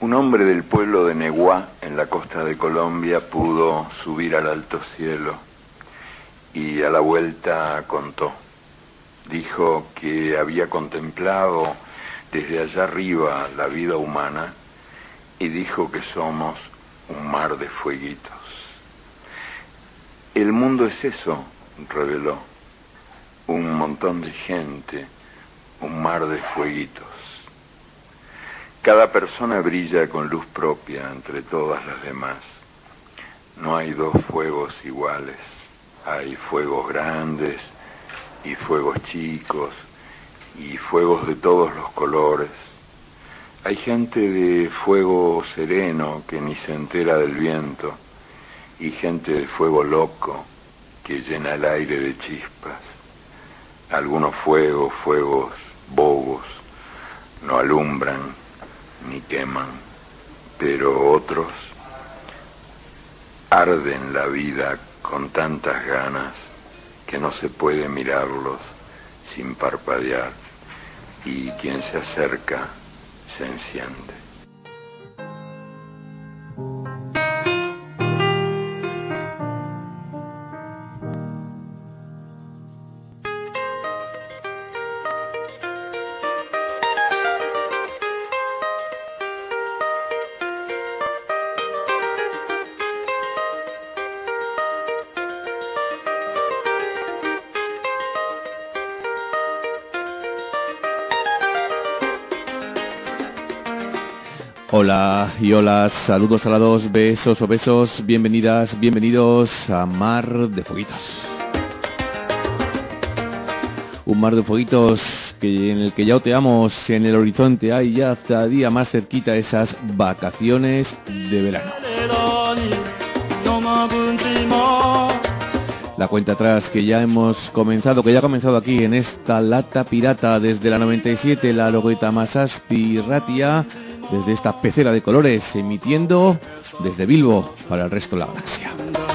Un hombre del pueblo de Neguá, en la costa de Colombia, pudo subir al alto cielo y a la vuelta contó. Dijo que había contemplado desde allá arriba la vida humana y dijo que somos un mar de fueguitos. El mundo es eso, reveló, un montón de gente, un mar de fueguitos. Cada persona brilla con luz propia entre todas las demás. No hay dos fuegos iguales. Hay fuegos grandes y fuegos chicos y fuegos de todos los colores. Hay gente de fuego sereno que ni se entera del viento y gente de fuego loco que llena el aire de chispas. Algunos fuegos bobos, no alumbran ni queman, pero otros arden la vida con tantas ganas que no se puede mirarlos sin parpadear, y quien se acerca se enciende. Hola y hola, saludos a la dos, besos o besos, bienvenidas, bienvenidos a Mar de Fueguitos. Un mar de fueguitos en el que ya oteamos en el horizonte, hay ya cada día más cerquita esas vacaciones de verano. La cuenta atrás que ya hemos comenzado, que ya ha comenzado aquí en esta lata pirata desde la 97, la Logoita Masaspi Ratia, desde esta pecera de colores, emitiendo desde Bilbo para el resto de la galaxia.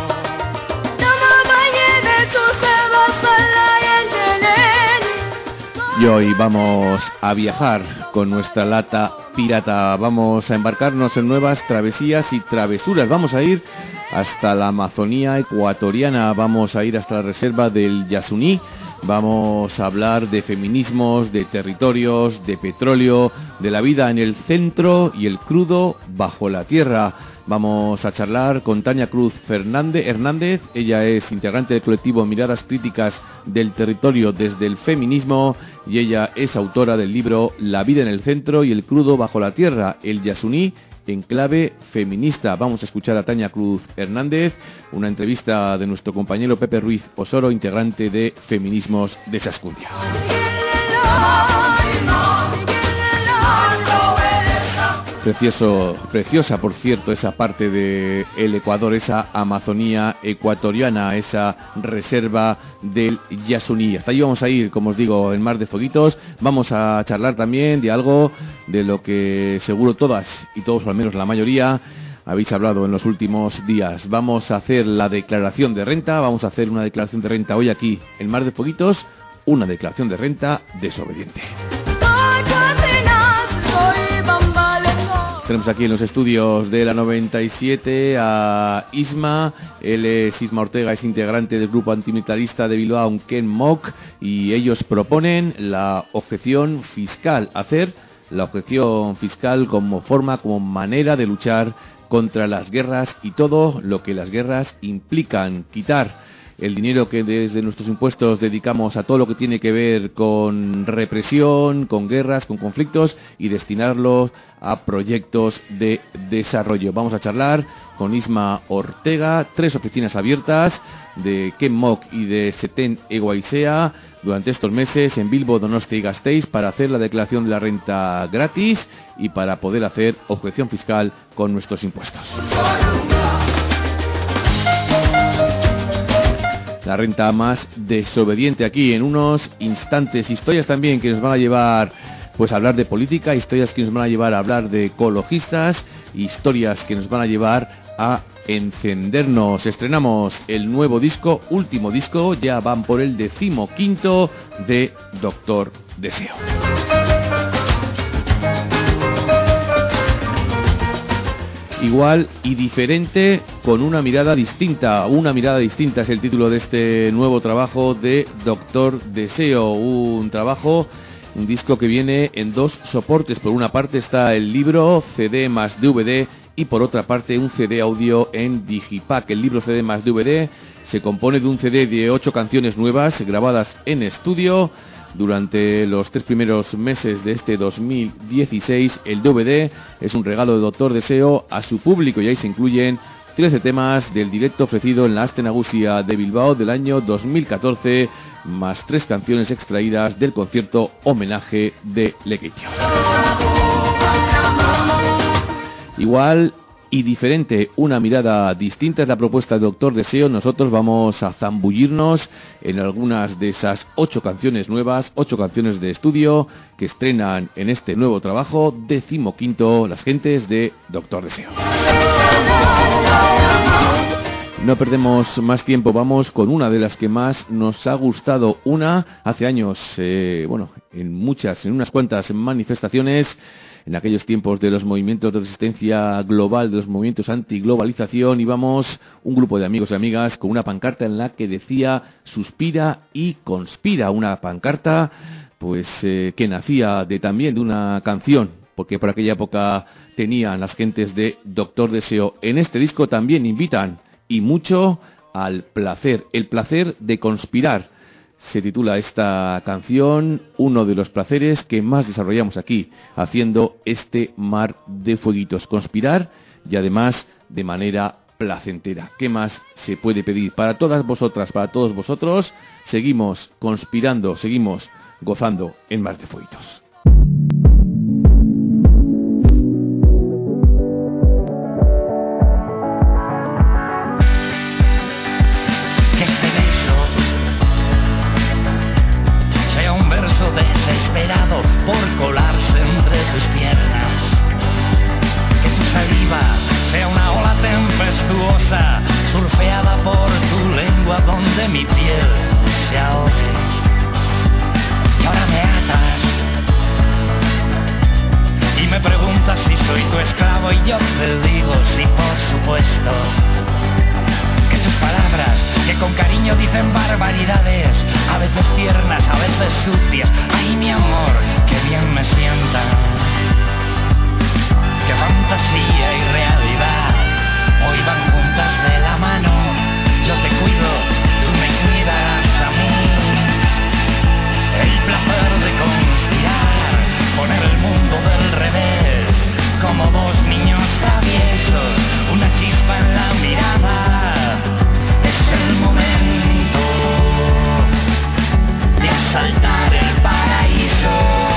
Y hoy vamos a viajar con nuestra lata pirata, vamos a embarcarnos en nuevas travesías y travesuras, vamos a ir hasta la Amazonía ecuatoriana, vamos a ir hasta la reserva del Yasuní. Vamos a hablar de feminismos, de territorios, de petróleo, de la vida en el centro y el crudo bajo la tierra. Vamos a charlar con Tania Cruz Hernández, ella es integrante del colectivo Miradas Críticas del Territorio desde el Feminismo y ella es autora del libro La vida en el centro y el crudo bajo la tierra, el Yasuní en clave feminista. Vamos a escuchar a Tania Cruz Hernández, una entrevista de nuestro compañero Pepe Ruiz Osoro, integrante de Feminismos de Saskundia. Preciosa, por cierto, esa parte de el Ecuador, esa Amazonía ecuatoriana, esa reserva del Yasuní. Hasta allí vamos a ir, como os digo, en Mar de Fueguitos. Vamos a charlar también de algo de lo que seguro todas y todos, o al menos la mayoría, habéis hablado en los últimos días. Vamos a hacer la declaración de renta, vamos a hacer una declaración de renta hoy aquí en Mar de Fueguitos, una declaración de renta desobediente. Tenemos aquí en los estudios de la 97 a Isma. Él es Isma Ortega, es integrante del grupo antimilitarista de Bilbao, Ken Mok, y ellos proponen la objeción fiscal, hacer la objeción fiscal como forma, como manera de luchar contra las guerras y todo lo que las guerras implican, quitar el dinero que desde nuestros impuestos dedicamos a todo lo que tiene que ver con represión, con guerras, con conflictos y destinarlos a proyectos de desarrollo. Vamos a charlar con Isma Ortega, 3 oficinas abiertas de Ken Mok y de Seten Eguaisea durante estos meses en Bilbo, Donostia y Gasteiz para hacer la declaración de la renta gratis y para poder hacer objeción fiscal con nuestros impuestos. La renta más desobediente aquí en unos instantes. Historias también que nos van a llevar pues a hablar de política, historias que nos van a llevar a hablar de ecologistas, historias que nos van a llevar a encendernos. Estrenamos el nuevo disco, último disco, ya van por el 15º de Doctor Deseo. Igual y diferente, con una mirada distinta. Una mirada distinta es el título de este nuevo trabajo de Doctor Deseo. Un trabajo, un disco que viene en dos soportes. Por una parte está el libro CD más DVD y por otra parte un CD audio en Digipack. El libro CD más DVD se compone de un CD de 8 canciones nuevas grabadas en estudio durante los 3 primeros meses de este 2016. El DVD es un regalo de Doctor Deseo a su público y ahí se incluyen 13 temas del directo ofrecido en la Aste Nagusia de Bilbao del año 2014, más 3 canciones extraídas del concierto homenaje de Lekeitio. Igual y diferente, una mirada distinta es la propuesta de Doctor Deseo. Nosotros vamos a zambullirnos en algunas de esas 8 canciones nuevas, 8 canciones de estudio que estrenan en este nuevo trabajo, 15º, las gentes de Doctor Deseo. No perdemos más tiempo, vamos con una de las que más nos ha gustado. Una, hace años, en unas cuantas manifestaciones, en aquellos tiempos de los movimientos de resistencia global, de los movimientos antiglobalización, íbamos un grupo de amigos y amigas con una pancarta en la que decía suspira y conspira, una pancarta que nacía también de una canción, porque por aquella época tenían las gentes de Doctor Deseo. En este disco también invitan y mucho al placer, el placer de conspirar. Se titula esta canción, uno de los placeres que más desarrollamos aquí, haciendo este mar de fueguitos. Conspirar y además de manera placentera. ¿Qué más se puede pedir? Para todas vosotras, para todos vosotros, seguimos conspirando, seguimos gozando en mar de fueguitos. Desesperado por colarse entre tus piernas, que tu saliva sea una ola tempestuosa surfeada por tu lengua donde mi piel se ahogue. Y ahora me atas y me preguntas si soy tu esclavo y yo te digo sí, por supuesto. Que tus palabras, que con cariño dicen barbaridades, a veces tiernas, a veces sucias, ay mi amor, que bien me sientan. Que fantasía y realidad hoy van juntas de la mano. Yo te cuido, tú me cuidarás a mí. El placer de conspirar, poner el mundo del revés, como dos niños traviesos, una chispa en la mirada. Es el momento de asaltar el paraíso,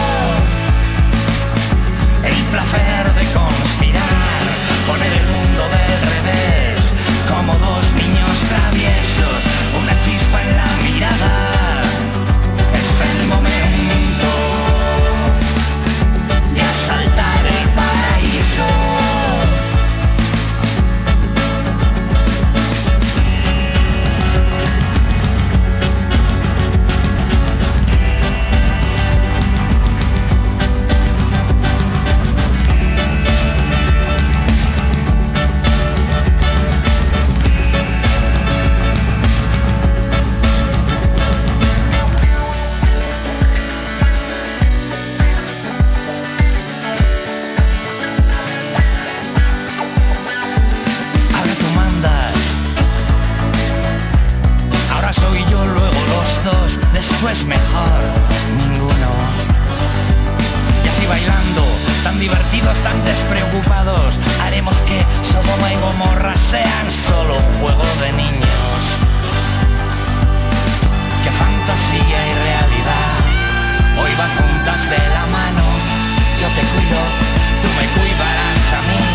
el placer de conspirar, poner el mundo del revés, como dos niños traviesos, una chispa en la mirada. Es el momento de asaltar el paraíso. Pues mejor ninguno. Y así bailando, tan divertidos, tan despreocupados, haremos que Sodoma y Gomorra sean solo juego de niños. Que fantasía y realidad hoy van juntas de la mano. Yo te cuido, tú me cuidarás a mí.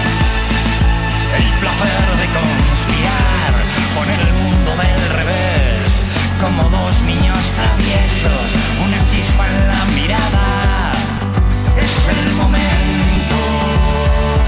El placer de conspirar, poner el mundo del revés, como dos niños traviesos, una chispa en la mirada. Es el momento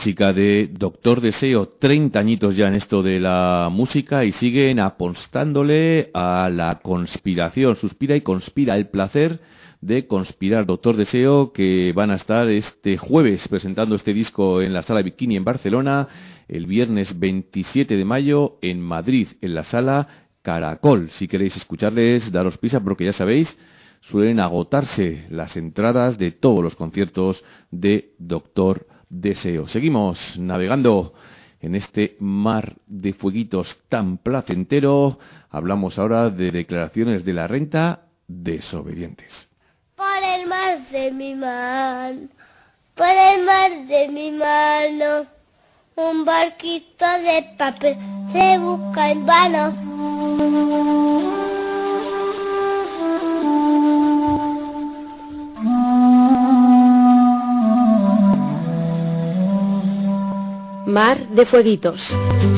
música de Doctor Deseo, 30 añitos ya en esto de la música y siguen apostándole a la conspiración. Suspira y conspira el placer de conspirar. Doctor Deseo, que van a estar este jueves presentando este disco en la Sala Bikini en Barcelona, el viernes 27 de mayo en Madrid, en la Sala Caracol. Si queréis escucharles, daros prisa porque ya sabéis, suelen agotarse las entradas de todos los conciertos de Doctor Deseo. Seguimos navegando en este mar de fueguitos tan placentero. Hablamos ahora de declaraciones de la renta desobedientes. Por el mar de mi mano, por el mar de mi mano, un barquito de papel se busca en vano. Mar de fueguitos.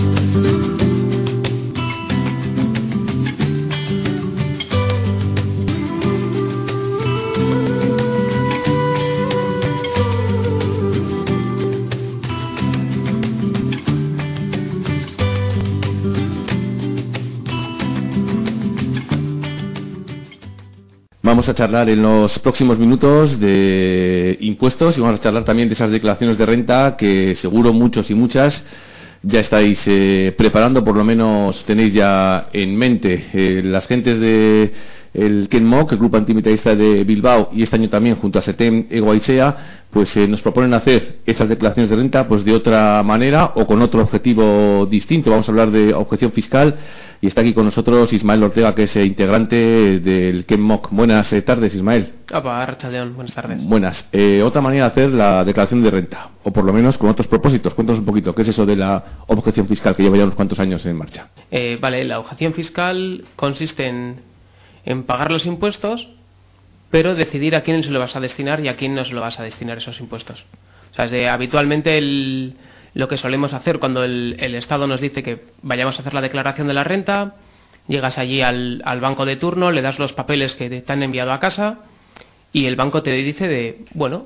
Vamos a charlar en los próximos minutos de impuestos y vamos a charlar también de esas declaraciones de renta que seguro muchos y muchas ya estáis preparando, por lo menos tenéis ya en mente. Las gentes de el Ken Mock, el grupo antimilitarista de Bilbao, y este año también junto a SETEM Egoaizea, pues nos proponen hacer esas declaraciones de renta pues de otra manera o con otro objetivo distinto. Vamos a hablar de objeción fiscal y está aquí con nosotros Ismael Ortega, que es integrante del Ken Mock. Buenas tardes, Ismael. Opa, Arratsaldeon, buenas tardes. Buenas. Otra manera de hacer la declaración de renta, o por lo menos con otros propósitos. Cuéntanos un poquito, ¿qué es eso de la objeción fiscal que lleva ya unos cuantos años en marcha? Vale, la objeción fiscal consiste en pagar los impuestos, pero decidir a quién se lo vas a destinar y a quién no se lo vas a destinar esos impuestos. O sea, habitualmente lo que solemos hacer cuando el Estado nos dice que vayamos a hacer la declaración de la renta, llegas allí al banco de turno, le das los papeles que te han enviado a casa y el banco te dice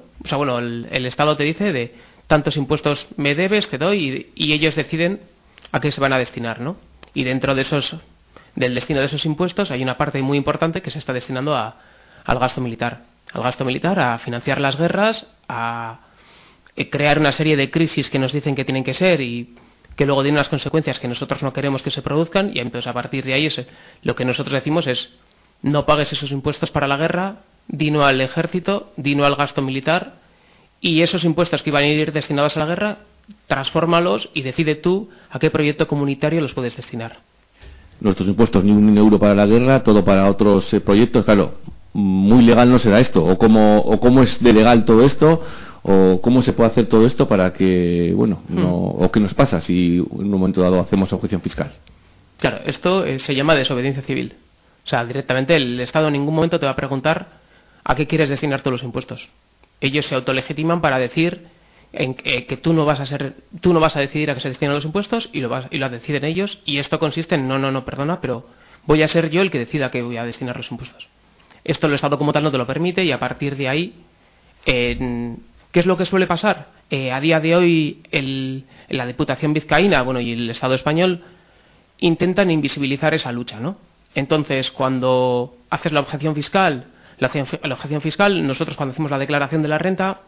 el Estado te dice de tantos impuestos me debes, te doy, y ellos deciden a qué se van a destinar, ¿no? Y dentro de del destino de esos impuestos hay una parte muy importante que se está destinando al gasto militar. Al gasto militar, a financiar las guerras, a crear una serie de crisis que nos dicen que tienen que ser y que luego tienen unas consecuencias que nosotros no queremos que se produzcan, y entonces a partir de ahí lo que nosotros decimos es: no pagues esos impuestos para la guerra, dino al ejército, dino al gasto militar, y esos impuestos que iban a ir destinados a la guerra, transfórmalos y decide tú a qué proyecto comunitario los puedes destinar. Nuestros impuestos, ni un euro para la guerra, todo para otros proyectos. Claro, muy legal no será esto, o cómo es de legal todo esto, o cómo se puede hacer todo esto para que, o qué nos pasa si en un momento dado hacemos objeción fiscal. Claro, esto se llama desobediencia civil. O sea, directamente el Estado en ningún momento te va a preguntar a qué quieres destinar todos los impuestos. Ellos se autolegitiman para decir que tú no vas a decidir a qué se destinan los impuestos y lo deciden ellos, y esto consiste en perdona, pero voy a ser yo el que decida a qué voy a destinar los impuestos. Esto el Estado como tal no te lo permite, y a partir de ahí, ¿qué es lo que suele pasar? A día de hoy la Diputación Vizcaína, y el Estado español intentan invisibilizar esa lucha, ¿no? Entonces, cuando haces la objeción fiscal, nosotros cuando hacemos la declaración de la renta,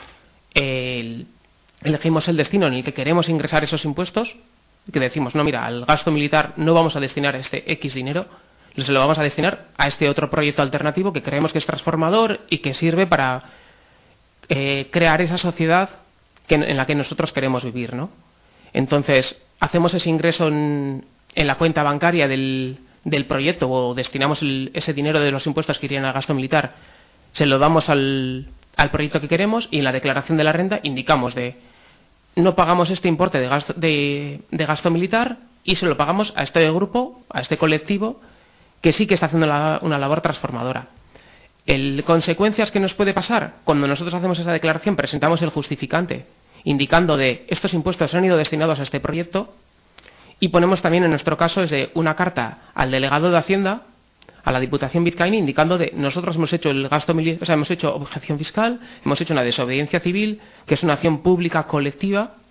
elegimos el destino en el que queremos ingresar esos impuestos, que decimos, no, mira, al gasto militar no vamos a destinar este X dinero, se lo vamos a destinar a este otro proyecto alternativo que creemos que es transformador y que sirve para crear esa sociedad en la que nosotros queremos vivir, ¿no? Entonces, hacemos ese ingreso en la cuenta bancaria del proyecto, o destinamos ese dinero de los impuestos que irían al gasto militar, se lo damos al proyecto que queremos, y en la declaración de la renta indicamos no pagamos este importe de gasto militar y se lo pagamos a este grupo, a este colectivo que sí que está haciendo una labor transformadora. Consecuencias que nos puede pasar cuando nosotros hacemos esa declaración: presentamos el justificante indicando de estos impuestos han ido destinados a este proyecto, y ponemos también en nuestro caso una carta al delegado de Hacienda, a la Diputación Vizcaína, indicando nosotros hemos hecho hemos hecho objeción fiscal, hemos hecho una desobediencia civil, que es una acción pública colectiva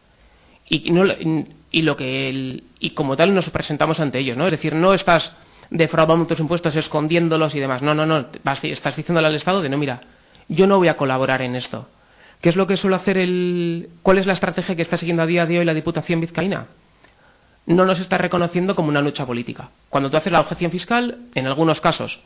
y como tal nos presentamos ante ellos, ¿no? Es decir, no estás defraudando tus impuestos, escondiéndolos y demás. No. Estás diciéndole al Estado de no, mira, yo no voy a colaborar en esto. ¿Qué es lo que suele hacer ¿Cuál es la estrategia que está siguiendo a día de hoy la Diputación vizcaína? No nos está reconociendo como una lucha política. Cuando tú haces la objeción fiscal, en algunos casos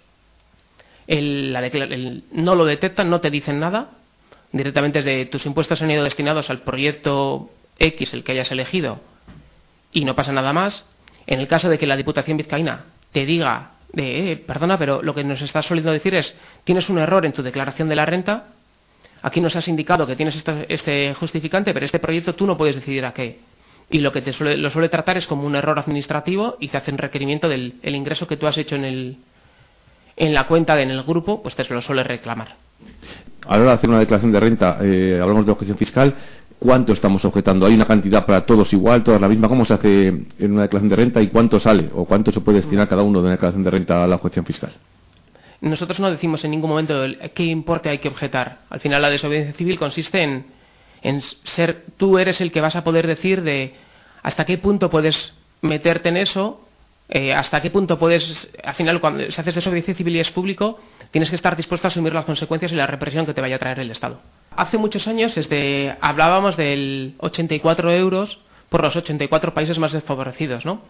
no lo detectan, no te dicen nada. Directamente desde tus impuestos han ido destinados al proyecto X, el que hayas elegido, y no pasa nada más. En el caso de que la Diputación vizcaína te diga, perdona, pero lo que nos estás soliendo decir es, tienes un error en tu declaración de la renta, aquí nos has indicado que tienes este justificante, pero este proyecto tú no puedes decidir a qué. Y lo que lo suele tratar es como un error administrativo y te hacen requerimiento del ingreso que tú has hecho en la cuenta en el grupo, pues te lo suele reclamar. A la hora de hacer una declaración de renta, hablamos de objeción fiscal, ¿cuánto estamos objetando? ¿Hay una cantidad para todos igual, todas la misma? ¿Cómo se hace en una declaración de renta y cuánto sale o cuánto se puede destinar cada uno de una declaración de renta a la objeción fiscal? Nosotros no decimos en ningún momento qué importe hay que objetar. Al final la desobediencia civil consiste en ser, tú eres el que vas a poder decir de hasta qué punto puedes meterte en eso, hasta qué punto puedes, al final cuando se haces desobediencia civil y es público, tienes que estar dispuesto a asumir las consecuencias y la represión que te vaya a traer el Estado. Hace muchos años hablábamos del 84 euros por los 84 países más desfavorecidos, ¿no?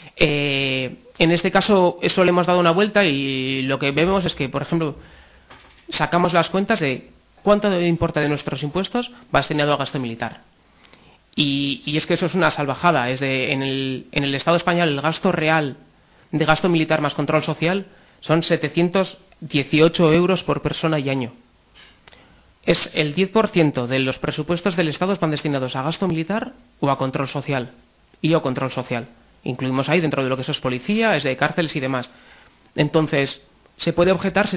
En este caso eso le hemos dado una vuelta y lo que vemos es que, por ejemplo, sacamos las cuentas de cuánto importa de nuestros impuestos va destinado a gasto militar. Y es que eso es una salvajada. En el Estado español el gasto real de gasto militar más control social son 718 euros por persona y año. Es el 10% de los presupuestos del Estado van destinados a gasto militar o a control social. O control social. Incluimos ahí dentro de lo que eso es policía, es de cárceles y demás. Entonces, se puede objetar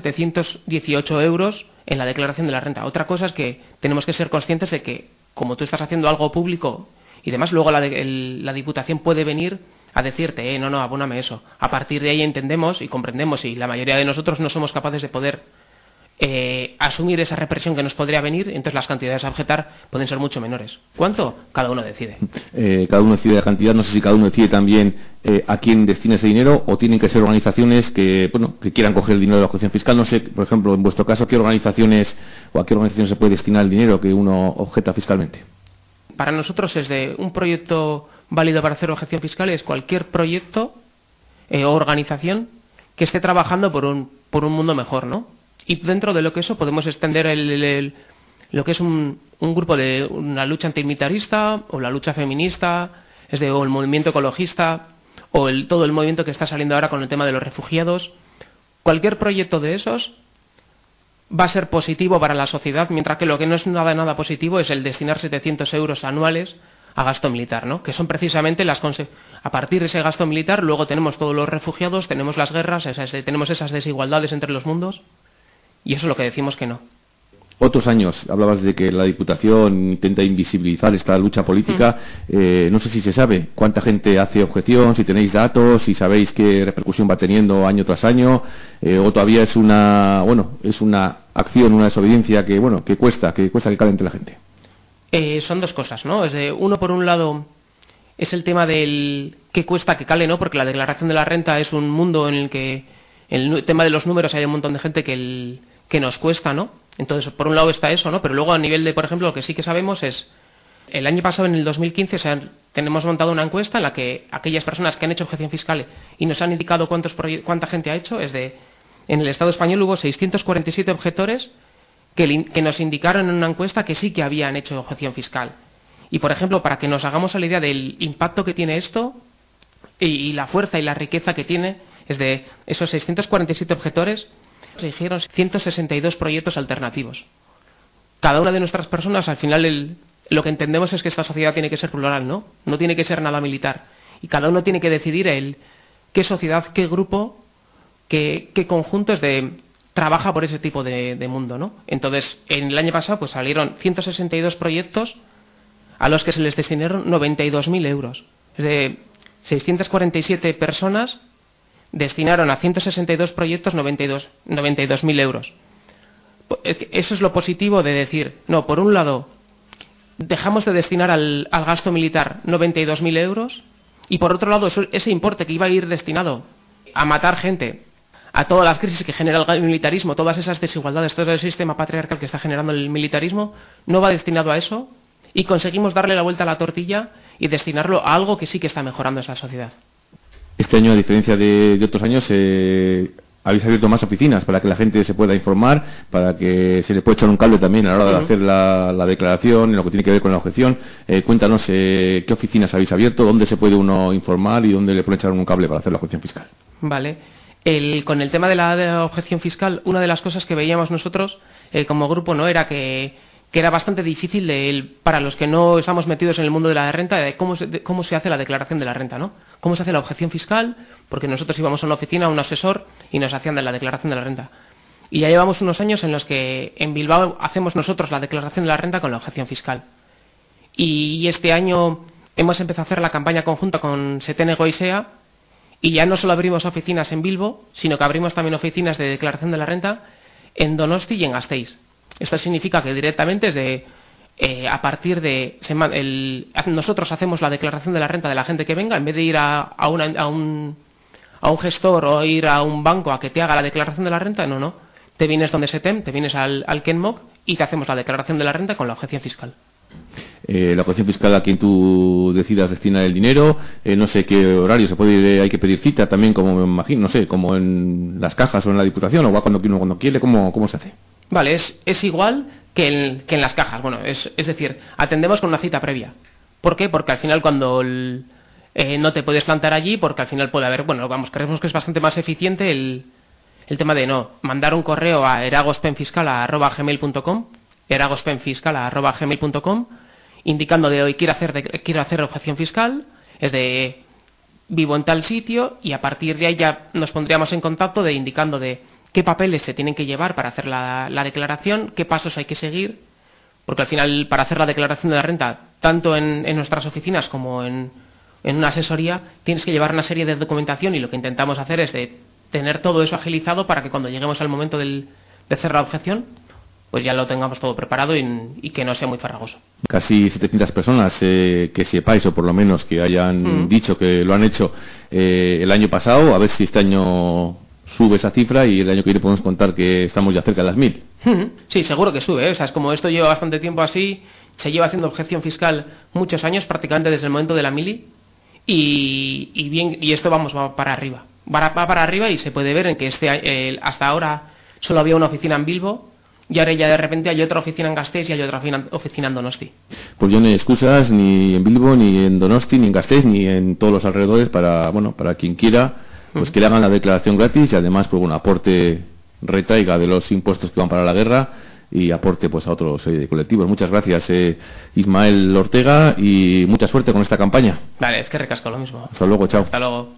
718 euros en la declaración de la renta. Otra cosa es que tenemos que ser conscientes de que, como tú estás haciendo algo público y demás, luego la Diputación puede venir a decirte, no, abóname eso. A partir de ahí entendemos y comprendemos, y la mayoría de nosotros no somos capaces de poder asumir esa represión que nos podría venir, entonces las cantidades a objetar pueden ser mucho menores. ¿Cuánto? Cada uno decide. Cada uno decide la cantidad. No sé si cada uno decide también a quién destina ese dinero, o tienen que ser organizaciones que quieran coger el dinero de la objeción fiscal. No sé, por ejemplo, en vuestro caso, ¿a qué organizaciones se puede destinar el dinero que uno objeta fiscalmente? Para nosotros es de un proyecto válido para hacer objeción fiscal, es cualquier proyecto o organización que esté trabajando por un mundo mejor, ¿no? Y dentro de lo que eso podemos extender lo que es un grupo de una lucha antimilitarista o la lucha feminista, o el movimiento ecologista o todo el movimiento que está saliendo ahora con el tema de los refugiados. Cualquier proyecto de esos va a ser positivo para la sociedad, mientras que lo que no es nada positivo es el destinar 700 euros anuales a gasto militar, ¿no? Que son precisamente a partir de ese gasto militar luego tenemos todos los refugiados, tenemos las guerras, tenemos esas desigualdades entre los mundos. Y eso es lo que decimos que no. Otros años hablabas de que la Diputación intenta invisibilizar esta lucha política. No sé si se sabe cuánta gente hace objeción, si tenéis datos, si sabéis qué repercusión va teniendo año tras año, o todavía es una acción, una desobediencia que cuesta que cale entre la gente. Son dos cosas, ¿no? Uno, por un lado, es el tema del que cuesta que cale, ¿no? Porque la declaración de la renta es un mundo en el que el tema de los números hay un montón de gente que nos cuesta, ¿no? Entonces, por un lado está eso, ¿no? Pero luego a nivel de, por ejemplo, lo que sí que sabemos es, el año pasado, en el 2015, tenemos montado una encuesta en la que aquellas personas que han hecho objeción fiscal y nos han indicado cuánta gente ha hecho, en el Estado español hubo 647 objetores que nos indicaron en una encuesta que sí que habían hecho objeción fiscal. Y, por ejemplo, para que nos hagamos a la idea del impacto que tiene esto y la fuerza y la riqueza que tiene, de esos 647 objetores, se eligieron 162 proyectos alternativos. Cada una de nuestras personas, al final, lo que entendemos es que esta sociedad tiene que ser plural, ¿no? No tiene que ser nada militar. Y cada uno tiene que decidir qué sociedad, qué grupo, qué conjunto trabaja por ese tipo de mundo, ¿no? Entonces, en el año pasado pues salieron 162 proyectos a los que se les destinaron 92.000 euros. Es de 647 personas destinaron a 162 proyectos 92.000 euros. Eso es lo positivo de decir, no, por un lado, dejamos de destinar al gasto militar 92.000 euros y por otro lado ese importe que iba a ir destinado a matar gente, a todas las crisis que genera el militarismo, todas esas desigualdades, todo el sistema patriarcal que está generando el militarismo, no va destinado a eso y conseguimos darle la vuelta a la tortilla y destinarlo a algo que sí que está mejorando esa sociedad. Este año, a diferencia de otros años, habéis abierto más oficinas para que la gente se pueda informar, para que se le pueda echar un cable también a la hora de hacer la declaración, en lo que tiene que ver con la objeción. Cuéntanos qué oficinas habéis abierto, dónde se puede uno informar y dónde le puede echar un cable para hacer la objeción fiscal. Vale. Con el tema de la objeción fiscal, una de las cosas que veíamos nosotros como grupo no era que era bastante difícil para los que no estamos metidos en el mundo de la renta, de cómo se hace la declaración de la renta, ¿no? Cómo se hace la objeción fiscal, porque nosotros íbamos a una oficina, a un asesor, y nos hacían de la declaración de la renta. Y ya llevamos unos años en los que en Bilbao hacemos nosotros la declaración de la renta con la objeción fiscal. Y este año hemos empezado a hacer la campaña conjunta con Setene Goisea, y ya no solo abrimos oficinas en Bilbo, sino que abrimos también oficinas de declaración de la renta en Donosti y en Gasteiz. Esto significa que directamente a partir de nosotros hacemos la declaración de la renta de la gente que venga, en vez de ir a un gestor o ir a un banco a que te haga la declaración de la renta, no. Te vienes donde SETEM, te vienes al Ken Moc y te hacemos la declaración de la renta con la objeción fiscal. La objeción fiscal a quien tú decidas destinar el dinero, no sé qué horario se puede ir, hay que pedir cita también, como me imagino, no sé, como en las cajas o en la Diputación, o va cuando quiere, ¿cómo se hace? Vale, es igual que en las cajas. Bueno, es decir, atendemos con una cita previa. ¿Por qué? Porque al final cuando no te puedes plantar allí, porque al final puede haber, creemos que es bastante más eficiente el tema de mandar un correo a eragospenfiscal@gmail.com, indicando de hoy quiero hacer objeción fiscal, es de vivo en tal sitio, y a partir de ahí ya nos pondríamos en contacto indicando de qué papeles se tienen que llevar para hacer la declaración, qué pasos hay que seguir, porque al final para hacer la declaración de la renta, tanto en nuestras oficinas como en una asesoría, tienes que llevar una serie de documentación, y lo que intentamos hacer es de tener todo eso agilizado para que cuando lleguemos al momento de hacer la objeción, pues ya lo tengamos todo preparado y que no sea muy farragoso. Casi 700 personas que sepáis, o por lo menos que hayan dicho que lo han hecho el año pasado, a ver si este año sube esa cifra y el año que viene podemos contar que estamos ya cerca de las 1000. Sí, seguro que sube, O sea, es como esto lleva bastante tiempo así, se lleva haciendo objeción fiscal muchos años, prácticamente desde el momento de la mili, y esto va para arriba. Va para arriba, y se puede ver en que hasta ahora solo había una oficina en Bilbo, y ahora ya de repente hay otra oficina en Gasteiz y hay otra oficina en Donosti. Pues yo no hay excusas ni en Bilbo, ni en Donosti, ni en Gasteiz, ni en todos los alrededores para quien quiera, pues que le hagan la declaración gratis, y además un aporte retaiga de los impuestos que van para la guerra, y aporte pues a otra serie de colectivos. Muchas gracias, Ismael Ortega, y mucha suerte con esta campaña. Vale, es que recasco lo mismo. Hasta luego, chao. Hasta luego.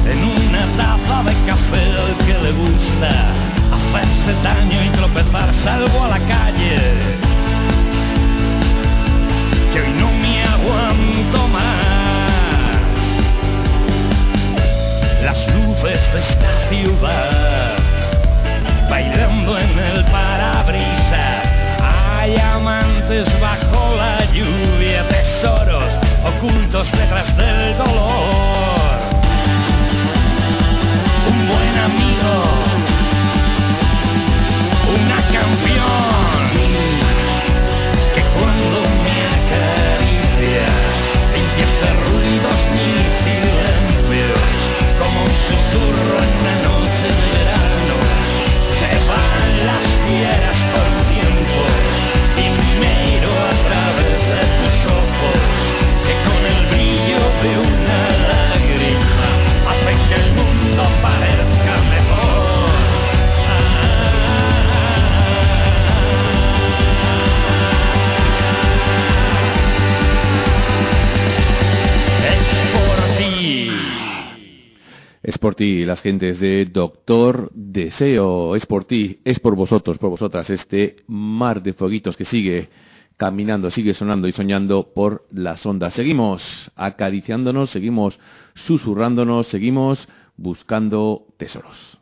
en una taza de café al que le gusta hacerse daño y tropezar. Salgo a la calle, que hoy no me aguanto más. Las luces de esta ciudad bailando en el parabrisas. Hay amantes bajo la lluvia, tesoros ocultos detrás del dolor. Un buen amigo, una canción que cuando me acaricias limpias de ruidos mis silencios, como un susurro en una noche de verano. Se van las fieras por tiempo y miro a través de tus ojos, que con el brillo de una lágrima hacen que el mundo parezca mejor. Es por ti. Es por ti, las gentes de Doctor Deseo. Es por ti, es por vosotros, por vosotras, este mar de fueguitos que sigue caminando, sigue sonando y soñando por las ondas. Seguimos acariciándonos, seguimos susurrándonos, seguimos buscando tesoros.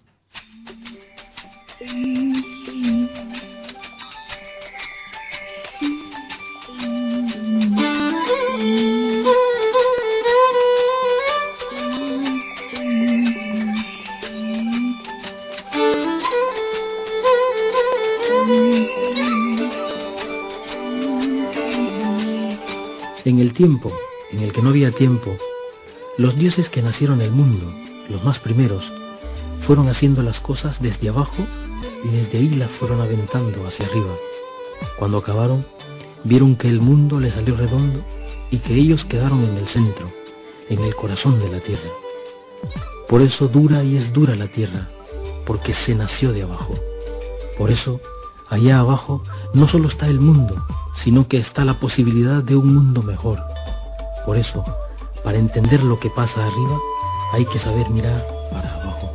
En el tiempo en el que no había tiempo, los dioses que nacieron el mundo, los más primeros, fueron haciendo las cosas desde abajo y desde ahí las fueron aventando hacia arriba. Cuando acabaron, vieron que el mundo les salió redondo y que ellos quedaron en el centro, en el corazón de la tierra. Por eso dura y es dura la tierra, porque se nació de abajo. Por eso, allá abajo no solo está el mundo, sino que está la posibilidad de un mundo mejor. Por eso, para entender lo que pasa arriba, hay que saber mirar para abajo.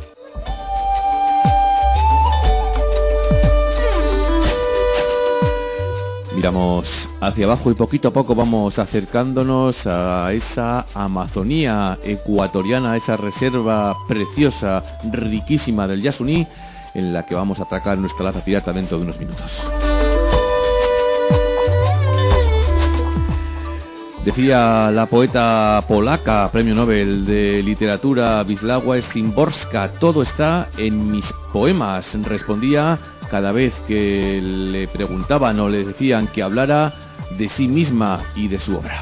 Miramos hacia abajo y poquito a poco vamos acercándonos a esa Amazonía ecuatoriana, esa reserva preciosa, riquísima del Yasuní, en la que vamos a atracar nuestra lanza pirata dentro de unos minutos. Decía la poeta polaca, premio Nobel de literatura Wisława Szymborska, todo está en mis poemas, respondía cada vez que le preguntaban o le decían que hablara de sí misma y de su obra.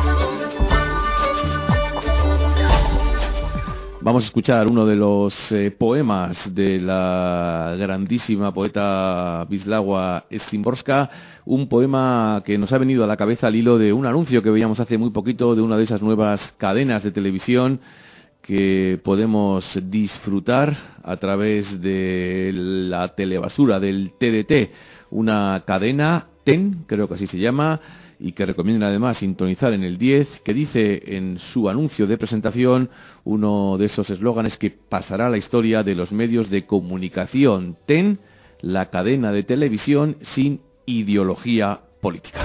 Vamos a escuchar uno de los poemas de la grandísima poeta Wisława Szymborska, un poema que nos ha venido a la cabeza al hilo de un anuncio que veíamos hace muy poquito de una de esas nuevas cadenas de televisión que podemos disfrutar a través de la telebasura del TDT, una cadena TEN, creo que así se llama, y que recomiendan además sintonizar en el 10, que dice en su anuncio de presentación uno de esos eslóganes que pasará a la historia de los medios de comunicación. TEN, la cadena de televisión sin ideología política.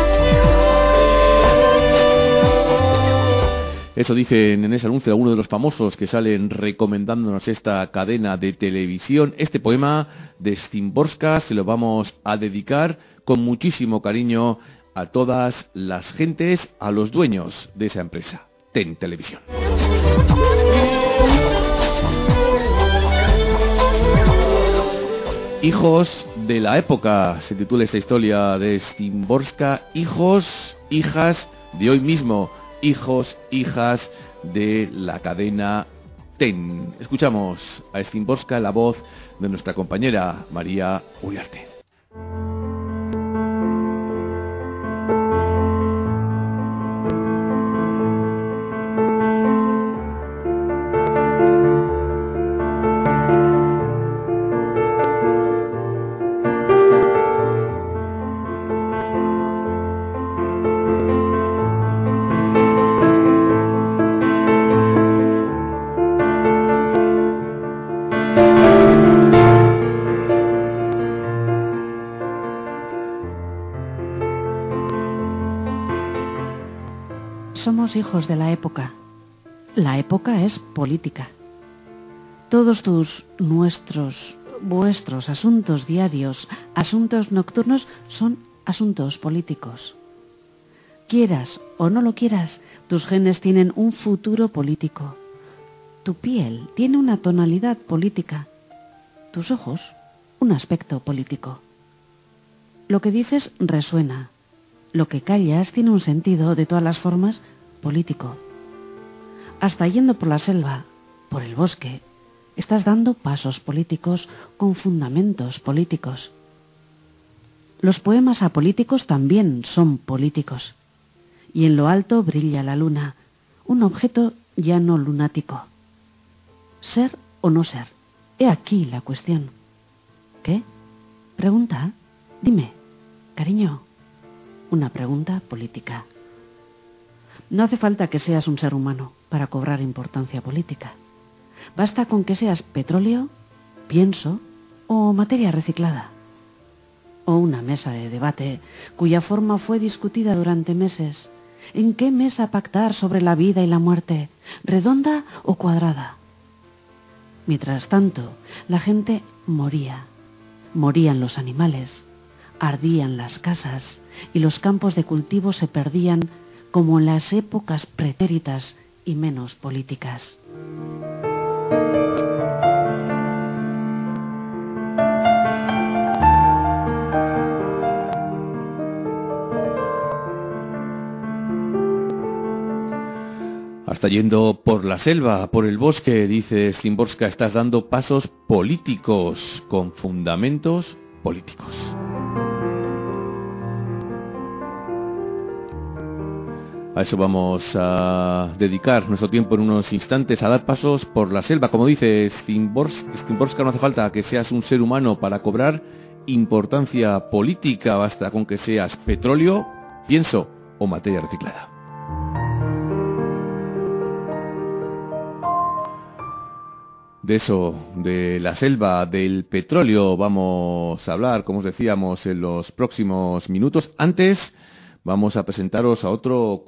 Eso dicen en ese anuncio algunos de los famosos que salen recomendándonos esta cadena de televisión. Este poema de Szymborska se lo vamos a dedicar con muchísimo cariño a todas las gentes, a los dueños de esa empresa, TEN Televisión. Hijos de la época, se titula esta historia de Szymborska, hijos, hijas de hoy mismo, hijos, hijas de la cadena TEN. Escuchamos a Szymborska, la voz de nuestra compañera María Uriarte. somos hijos de la época. La época es política. Todos vuestros asuntos diarios, asuntos nocturnos, son asuntos políticos. Quieras o no lo quieras, tus genes tienen un futuro político. Tu piel tiene una tonalidad política. Tus ojos, un aspecto político. Lo que dices resuena. Lo que callas tiene un sentido, de todas las formas, político. Hasta yendo por la selva, por el bosque, estás dando pasos políticos con fundamentos políticos. Los poemas apolíticos también son políticos. Y en lo alto brilla la luna, un objeto ya no lunático. ¿Ser o no ser? He aquí la cuestión. ¿Qué? Pregunta. Dime, cariño. Una pregunta política. No hace falta que seas un ser humano para cobrar importancia política. Basta con que seas petróleo, pienso o materia reciclada. O una mesa de debate cuya forma fue discutida durante meses. ¿En qué mesa pactar sobre la vida y la muerte? ¿Redonda o cuadrada? Mientras tanto, la gente moría. Morían los animales, ardían las casas y los campos de cultivo se perdían como en las épocas pretéritas y menos políticas. Hasta yendo por la selva, por el bosque, dice Szymborska, estás dando pasos políticos, con fundamentos políticos. A eso vamos a dedicar nuestro tiempo en unos instantes, a dar pasos por la selva. Como dice Szymborska, no hace falta que seas un ser humano para cobrar importancia política, basta con que seas petróleo, pienso o materia reciclada. De eso, de la selva, del petróleo, vamos a hablar, como os decíamos, en los próximos minutos. Antes, vamos a presentaros a otro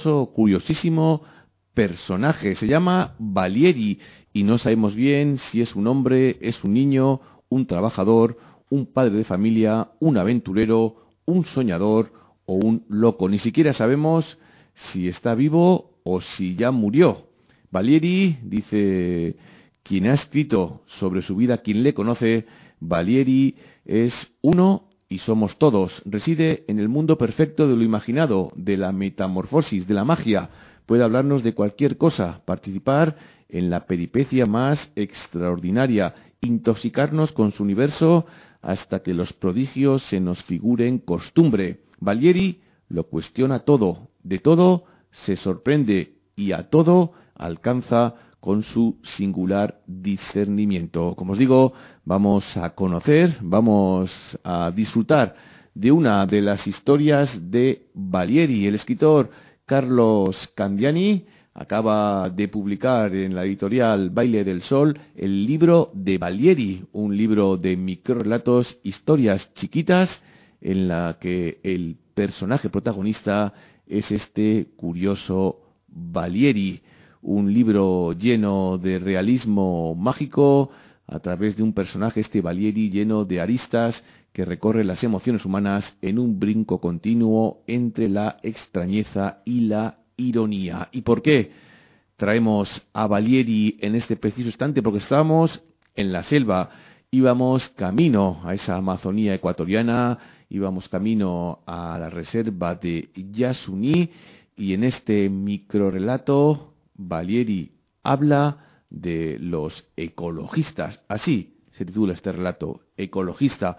curiosísimo personaje. Se llama Valieri y no sabemos bien si es un hombre, es un niño, un trabajador, un padre de familia, un aventurero, un soñador o un loco. Ni siquiera sabemos si está vivo o si ya murió. Valieri, dice quien ha escrito sobre su vida, quien le conoce, Valieri es uno y somos todos. Reside en el mundo perfecto de lo imaginado, de la metamorfosis, de la magia. Puede hablarnos de cualquier cosa, participar en la peripecia más extraordinaria, intoxicarnos con su universo hasta que los prodigios se nos figuren costumbre. Valieri lo cuestiona todo, de todo se sorprende y a todo alcanza con su singular discernimiento. Como os digo, vamos a conocer, vamos a disfrutar de una de las historias de Valieri. El escritor Carlos Candiani acaba de publicar en la editorial Baile del Sol el libro de Valieri, un libro de microrrelatos, historias chiquitas, en la que el personaje protagonista es este curioso Valieri. Un libro lleno de realismo mágico a través de un personaje, este Valieri, lleno de aristas que recorre las emociones humanas en un brinco continuo entre la extrañeza y la ironía. ¿Y por qué traemos a Valieri en este preciso instante? Porque estábamos en la selva, íbamos camino a esa Amazonía ecuatoriana, íbamos camino a la reserva de Yasuní y en este microrrelato Valieri habla de los ecologistas. Así se titula este relato, Ecologista,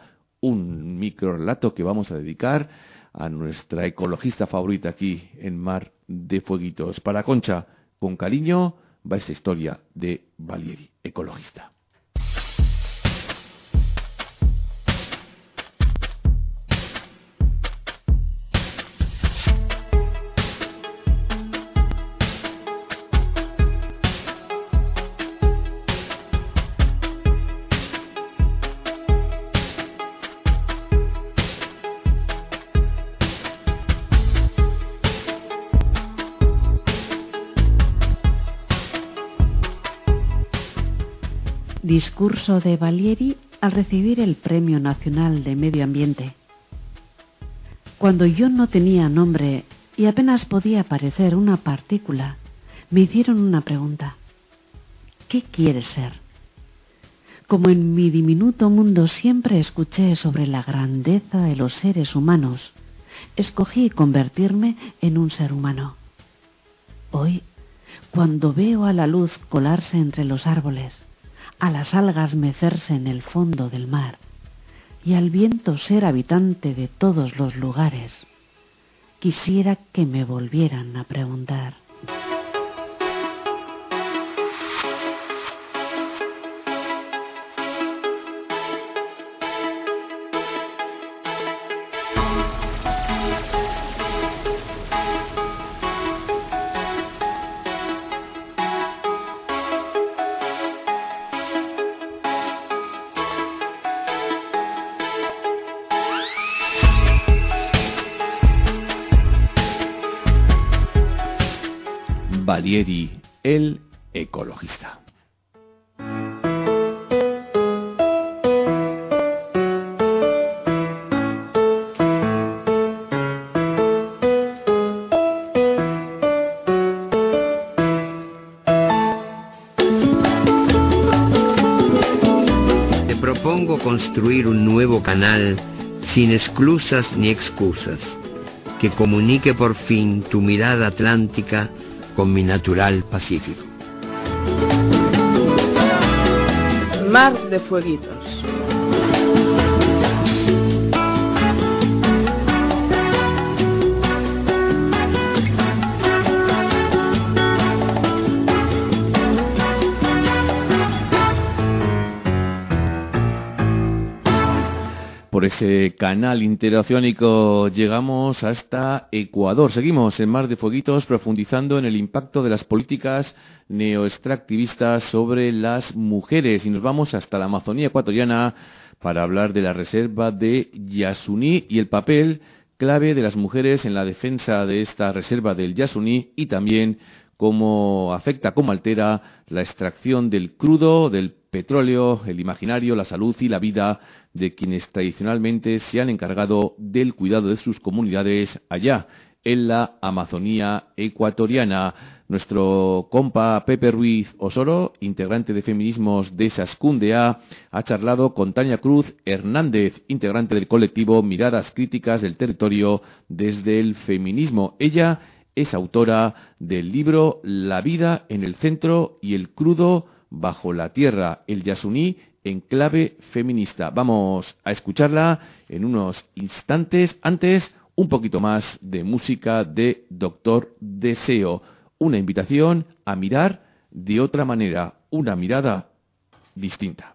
un microrrelato que vamos a dedicar a nuestra ecologista favorita aquí en Mar de Fueguitos. Para Concha, con cariño, va esta historia de Valieri, ecologista. Discurso de Valieri al recibir el Premio Nacional de Medio Ambiente. Cuando yo no tenía nombre y apenas podía parecer una partícula, me hicieron una pregunta. ¿Qué quieres ser? Como en mi diminuto mundo siempre escuché sobre la grandeza de los seres humanos, escogí convertirme en un ser humano. Hoy, cuando veo a la luz colarse entre los árboles, a las algas mecerse en el fondo del mar y al viento ser habitante de todos los lugares, quisiera que me volvieran a preguntar. Valieri, el ecologista. Te propongo construir un nuevo canal sin esclusas ni excusas, que comunique por fin tu mirada atlántica con mi natural Pacífico. Mar de Fueguitos. Por ese canal interoceánico llegamos hasta Ecuador. Seguimos en Mar de Fueguitos profundizando en el impacto de las políticas neoextractivistas sobre las mujeres y nos vamos hasta la Amazonía ecuatoriana para hablar de la reserva de Yasuní y el papel clave de las mujeres en la defensa de esta reserva del Yasuní y también cómo afecta, cómo altera la extracción del crudo, del petróleo, el imaginario, la salud y la vida de quienes tradicionalmente se han encargado del cuidado de sus comunidades allá, en la Amazonía ecuatoriana. Nuestro compa Pepe Ruiz Osoro, integrante de Feminismos de Sascundea, ha charlado con Tania Cruz Hernández, integrante del colectivo Miradas Críticas del Territorio desde el Feminismo. Ella es autora del libro La vida en el centro y el crudo bajo la tierra, el Yasuní en clave feminista. Vamos a escucharla en unos instantes. Antes, un poquito más de música de Doctor Deseo. Una invitación a mirar de otra manera, una mirada distinta.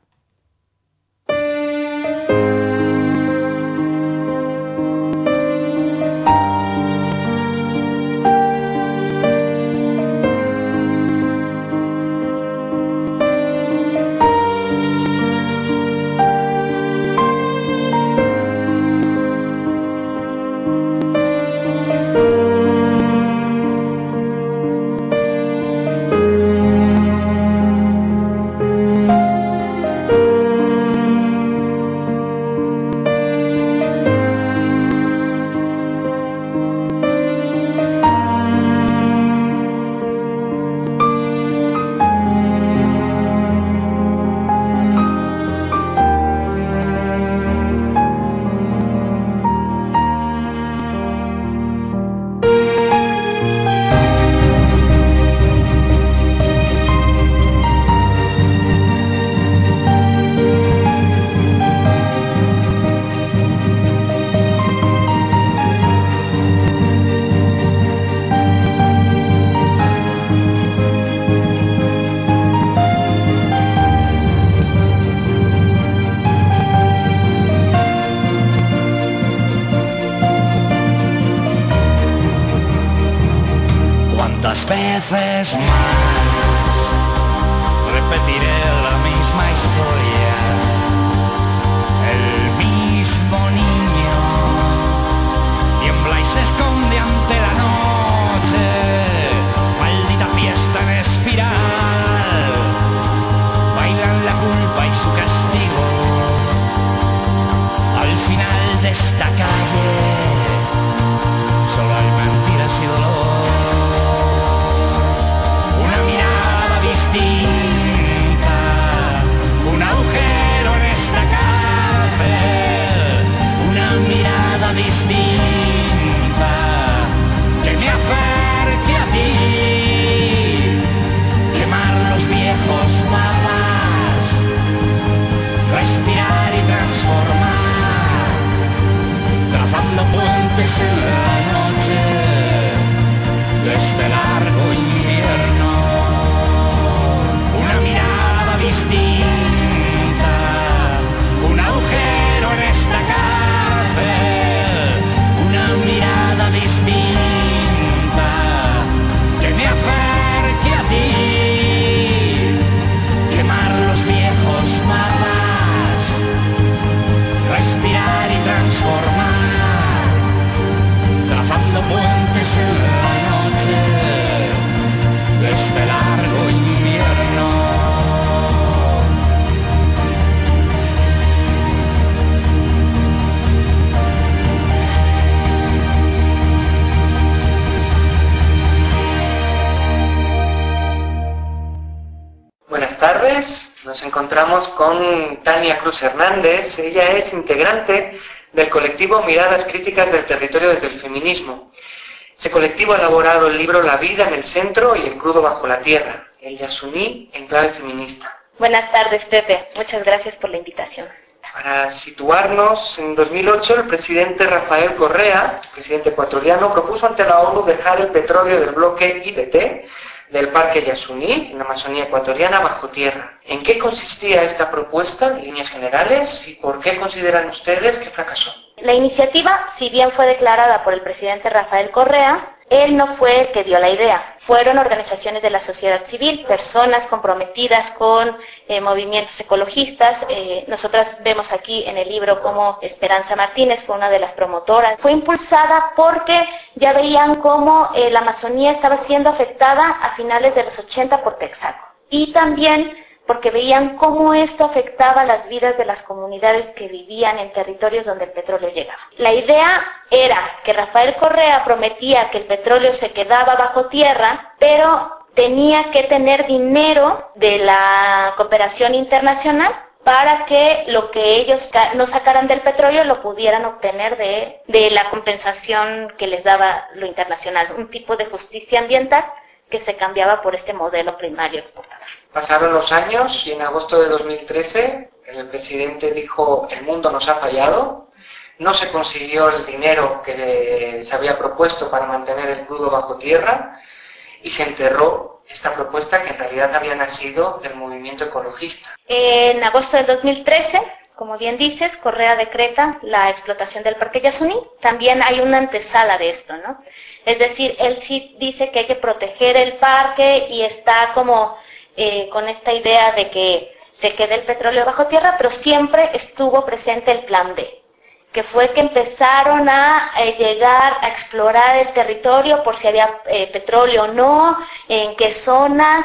tardes. Nos encontramos con Tania Cruz Hernández. Ella es integrante del colectivo Miradas Críticas del Territorio desde el Feminismo. Ese colectivo ha elaborado el libro La vida en el centro y el crudo bajo la tierra, el Yasuní en clave feminista. Buenas tardes, Pepe. Muchas gracias por la invitación. Para situarnos, en 2008 el presidente Rafael Correa, presidente ecuatoriano, propuso ante la ONU dejar el petróleo del bloque IDT del Parque Yasuní, en la Amazonía ecuatoriana, bajo tierra. ¿En qué consistía esta propuesta, en líneas generales, y por qué consideran ustedes que fracasó? La iniciativa, si bien fue declarada por el presidente Rafael Correa, él no fue el que dio la idea. Fueron organizaciones de la sociedad civil, personas comprometidas con movimientos ecologistas. Nosotras vemos aquí en el libro cómo Esperanza Martínez fue una de las promotoras. Fue impulsada porque ya veían cómo la Amazonía estaba siendo afectada a finales de los 80 por Texaco. Y también porque veían cómo esto afectaba las vidas de las comunidades que vivían en territorios donde el petróleo llegaba. La idea era que Rafael Correa prometía que el petróleo se quedaba bajo tierra, pero tenía que tener dinero de la cooperación internacional para que lo que ellos no sacaran del petróleo lo pudieran obtener de la compensación que les daba lo internacional, un tipo de justicia ambiental que se cambiaba por este modelo primario exportador. Pasaron los años y en agosto de 2013 el presidente dijo: el mundo nos ha fallado, no se consiguió el dinero que se había propuesto para mantener el crudo bajo tierra y se enterró esta propuesta que en realidad había nacido del movimiento ecologista. En agosto del 2013, como bien dices, Correa decreta la explotación del Parque Yasuní. También hay una antesala de esto, ¿no? Es decir, él sí dice que hay que proteger el parque y está como con esta idea de que se quede el petróleo bajo tierra, pero siempre estuvo presente el plan B, que fue que empezaron a llegar a explorar el territorio por si había petróleo o no, en qué zonas,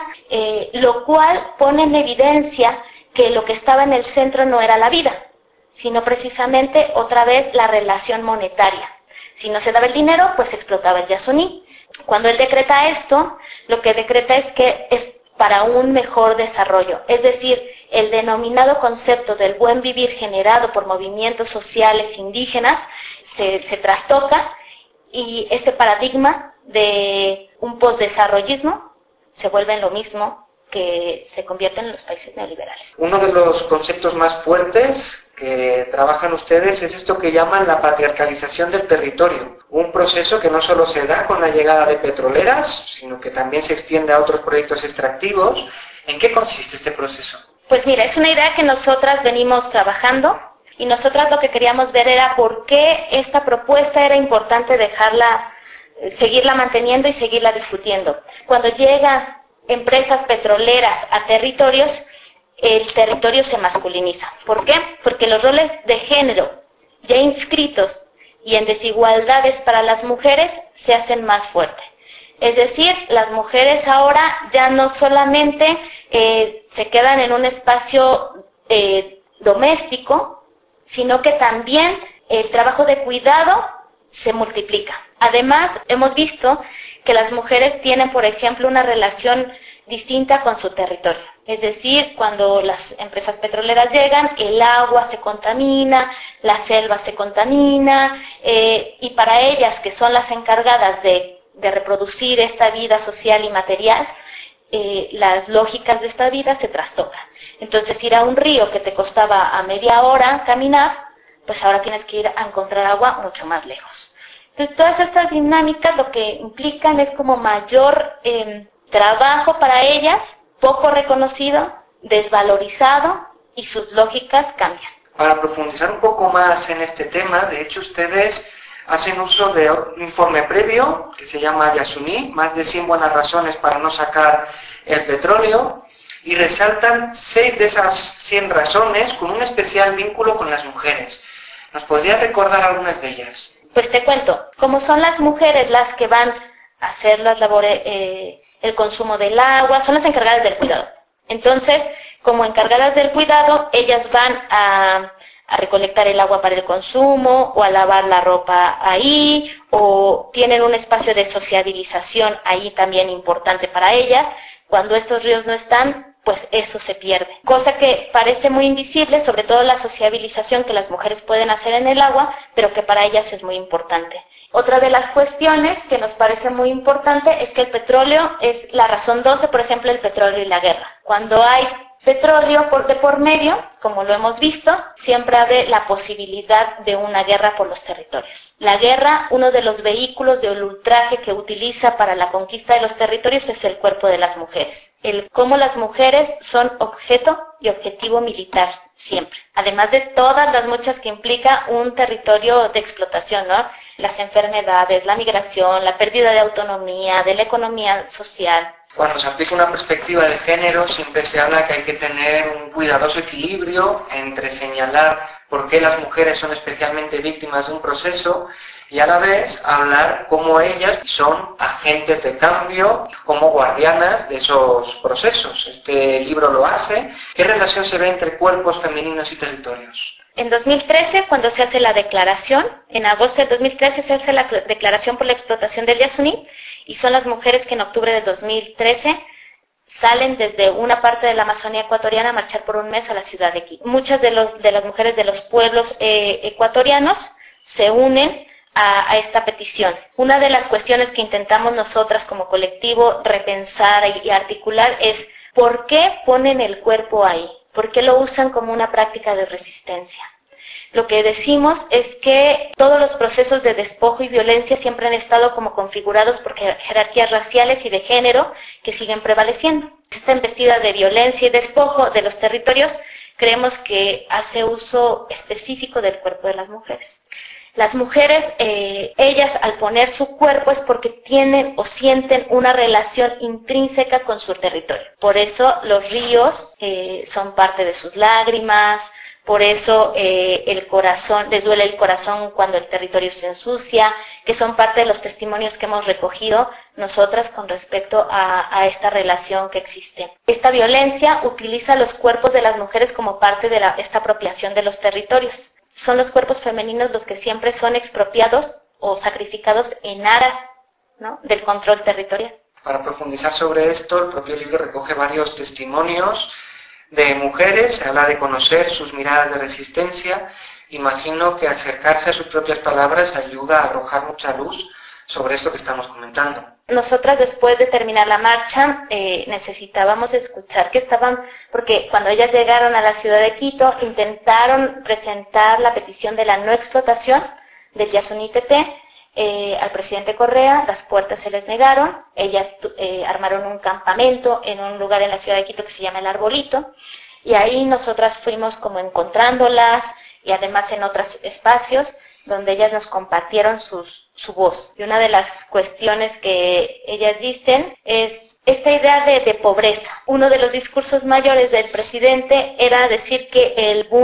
lo cual pone en evidencia que lo que estaba en el centro no era la vida, sino precisamente otra vez la relación monetaria. Si no se daba el dinero, pues se explotaba el Yasuní. Cuando él decreta esto, lo que decreta es que es para un mejor desarrollo, es decir, el denominado concepto del buen vivir generado por movimientos sociales indígenas se trastoca y este paradigma de un postdesarrollismo se vuelve en lo mismo que se convierten en los países neoliberales. Uno de los conceptos más fuertes que trabajan ustedes es esto que llaman la patriarcalización del territorio, un proceso que no solo se da con la llegada de petroleras, sino que también se extiende a otros proyectos extractivos. ¿En qué consiste este proceso? Pues mira, es una idea que nosotras venimos trabajando y nosotras lo que queríamos ver era por qué esta propuesta era importante seguirla manteniendo y seguirla discutiendo. Cuando llegan empresas petroleras a territorios, el territorio se masculiniza. ¿Por qué? Porque los roles de género ya inscritos y en desigualdades para las mujeres se hacen más fuertes. Es decir, las mujeres ahora ya no solamente se quedan en un espacio doméstico, sino que también el trabajo de cuidado se multiplica. Además, hemos visto que las mujeres tienen, por ejemplo, una relación distinta con su territorio. Es decir, cuando las empresas petroleras llegan, el agua se contamina, la selva se contamina, y para ellas, que son las encargadas de reproducir esta vida social y material, las lógicas de esta vida se trastocan. Entonces, ir a un río que te costaba a media hora caminar, pues ahora tienes que ir a encontrar agua mucho más lejos. Entonces, todas estas dinámicas lo que implican es como mayor trabajo para ellas, poco reconocido, desvalorizado, y sus lógicas cambian. Para profundizar un poco más en este tema, de hecho ustedes hacen uso de un informe previo que se llama Yasuní, más de 100 buenas razones para no sacar el petróleo, y resaltan 6 de esas 100 razones con un especial vínculo con las mujeres. ¿Nos podría recordar algunas de ellas? Pues te cuento, como son las mujeres las que van a hacer las labores, el consumo del agua, son las encargadas del cuidado. Entonces, como encargadas del cuidado, ellas van a recolectar el agua para el consumo, o a lavar la ropa ahí, o tienen un espacio de sociabilización ahí también importante para ellas. Cuando estos ríos no están, pues eso se pierde. Cosa que parece muy invisible, sobre todo la sociabilización que las mujeres pueden hacer en el agua, pero que para ellas es muy importante. Otra de las cuestiones que nos parece muy importante es que el petróleo es la razón 12, por ejemplo, el petróleo y la guerra. Cuando hay petróleo de por medio, como lo hemos visto, siempre abre la posibilidad de una guerra por los territorios. La guerra, uno de los vehículos del ultraje que utiliza para la conquista de los territorios es el cuerpo de las mujeres. Cómo las mujeres son objeto y objetivo militar siempre. Además de todas las muchas que implica un territorio de explotación, ¿no? Las enfermedades, la migración, la pérdida de autonomía, de la economía social. Cuando se aplica una perspectiva de género, siempre se habla que hay que tener un cuidadoso equilibrio entre señalar por qué las mujeres son especialmente víctimas de un proceso y a la vez hablar cómo ellas son agentes de cambio, como guardianas de esos procesos. Este libro lo hace. ¿Qué relación se ve entre cuerpos femeninos y territorios? En 2013, cuando se hace la declaración, en agosto del 2013 se hace la declaración por la explotación del Yasuní, y son las mujeres que en octubre de 2013 salen desde una parte de la Amazonía ecuatoriana a marchar por un mes a la ciudad de Quito. Muchas de las mujeres de los pueblos ecuatorianos se unen a esta petición. Una de las cuestiones que intentamos nosotras como colectivo repensar y articular es ¿por qué ponen el cuerpo ahí? ¿Por qué lo usan como una práctica de resistencia? Lo que decimos es que todos los procesos de despojo y violencia siempre han estado como configurados por jerarquías raciales y de género que siguen prevaleciendo. Esta embestida de violencia y despojo de los territorios creemos que hace uso específico del cuerpo de las mujeres. Las mujeres, ellas al poner su cuerpo es porque tienen o sienten una relación intrínseca con su territorio. Por eso los ríos son parte de sus lágrimas. Por eso el corazón, les duele el corazón cuando el territorio se ensucia, que son parte de los testimonios que hemos recogido nosotras con respecto a esta relación que existe. Esta violencia utiliza los cuerpos de las mujeres como parte de esta apropiación de los territorios. Son los cuerpos femeninos los que siempre son expropiados o sacrificados en aras, ¿no?, del control territorial. Para profundizar sobre esto, el propio libro recoge varios testimonios de mujeres, se habla de conocer sus miradas de resistencia. Imagino que acercarse a sus propias palabras ayuda a arrojar mucha luz sobre esto que estamos comentando. Nosotras después de terminar la marcha necesitábamos escuchar que estaban, porque cuando ellas llegaron a la ciudad de Quito intentaron presentar la petición de la no explotación del Yasuní Teté al presidente Correa, las puertas se les negaron, ellas armaron un campamento en un lugar en la ciudad de Quito que se llama El Arbolito, y ahí nosotras fuimos como encontrándolas, y además en otros espacios donde ellas nos compartieron su voz. Y una de las cuestiones que ellas dicen es esta idea de pobreza. Uno de los discursos mayores del presidente era decir que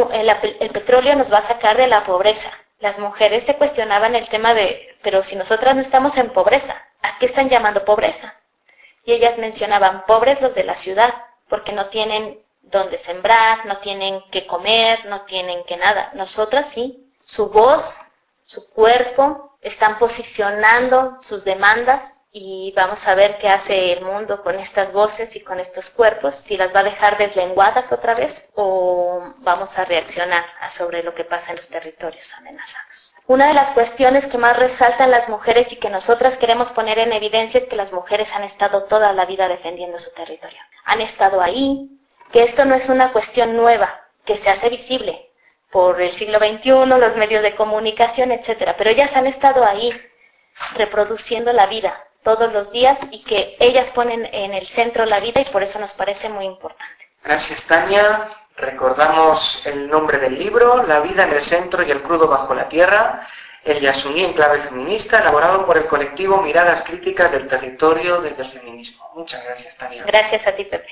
el petróleo nos va a sacar de la pobreza. Las mujeres se cuestionaban el tema de, pero si nosotras no estamos en pobreza, ¿a qué están llamando pobreza? Y ellas mencionaban pobres los de la ciudad, porque no tienen dónde sembrar, no tienen qué comer, no tienen qué nada. Nosotras sí. Su voz, su cuerpo, están posicionando sus demandas y vamos a ver qué hace el mundo con estas voces y con estos cuerpos, si las va a dejar deslenguadas otra vez o vamos a reaccionar sobre lo que pasa en los territorios amenazados. Una de las cuestiones que más resaltan las mujeres y que nosotras queremos poner en evidencia es que las mujeres han estado toda la vida defendiendo su territorio. Han estado ahí, que esto no es una cuestión nueva, que se hace visible por el siglo XXI, los medios de comunicación, etcétera, pero ellas han estado ahí reproduciendo la vida todos los días y que ellas ponen en el centro la vida y por eso nos parece muy importante. Gracias, Tania. Recordamos el nombre del libro, La vida en el centro y el crudo bajo la tierra, el Yasuní en clave feminista, elaborado por el colectivo Miradas Críticas del Territorio desde el Feminismo. Muchas gracias, Tania. Gracias a ti, Pepe.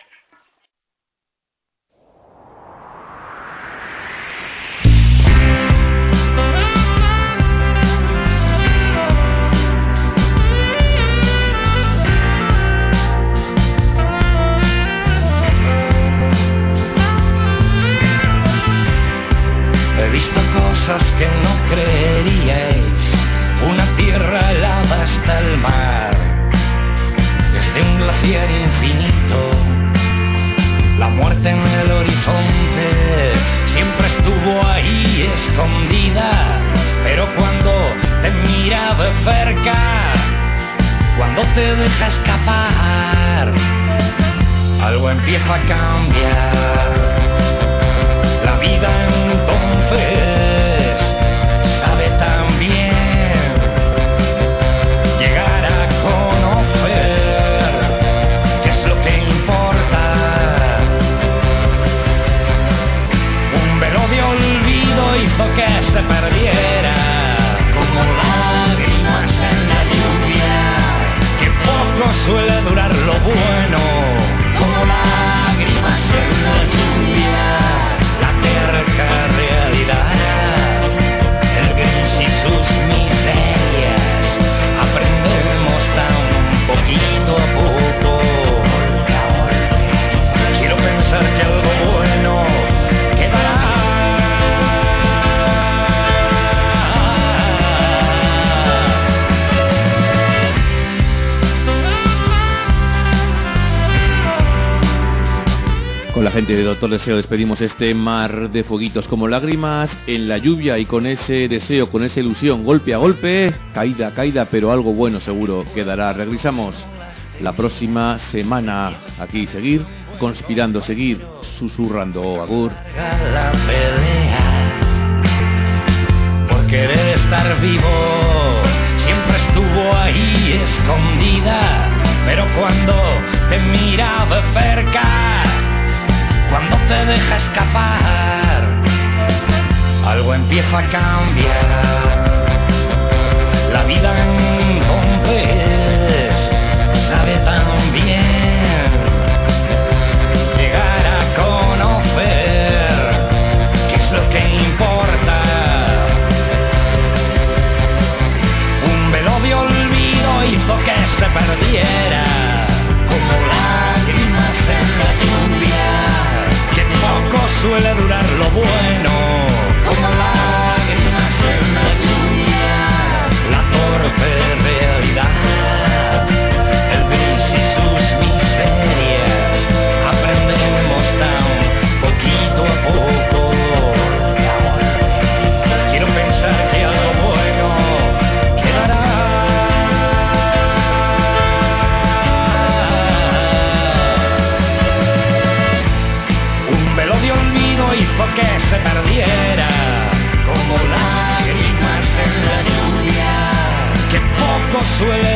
He visto cosas que no creeríais, una tierra helada hasta el mar, desde un glaciar infinito, la muerte en el horizonte siempre estuvo ahí escondida, pero cuando te mira de cerca, cuando te deja escapar, algo empieza a cambiar. La vida entonces sabe tan bien llegar a conocer qué es lo que importa. Un velo de olvido hizo que se perdiera como lágrimas en la lluvia, que poco suele durar lo bueno, como lágrimas en la lluvia, la terca realidad, el gris y sus miserias, aprendemos tan poquito a poco, golpe a golpe. Quiero pensar que algo bueno quedará. Con la gente de Doctor Deseo despedimos este Mar de Fueguitos, como lágrimas en la lluvia, y con ese deseo, con esa ilusión, golpe a golpe, caída a caída, pero algo bueno seguro quedará. Regresamos la próxima semana aquí, seguir conspirando, seguir susurrando. Agur. La pelea por querer estar vivo siempre estuvo ahí escondida, pero cuando te mira de cerca, cuando te deja escapar, algo empieza a cambiar. La vida entonces sabe tan bien llegar a conocer qué es lo que importa. Un velo de olvido hizo que se perdiera como lágrimas en la lluvia, que poco suele durar lo bueno, como lágrimas en la lluvia, la torpe realidad, el gris y sus miserias, aprendemos tan poquito a poco. Quiero pensar que algo bueno quedará. De olvido hizo que se perdiera como lágrimas en la lluvia, que poco suele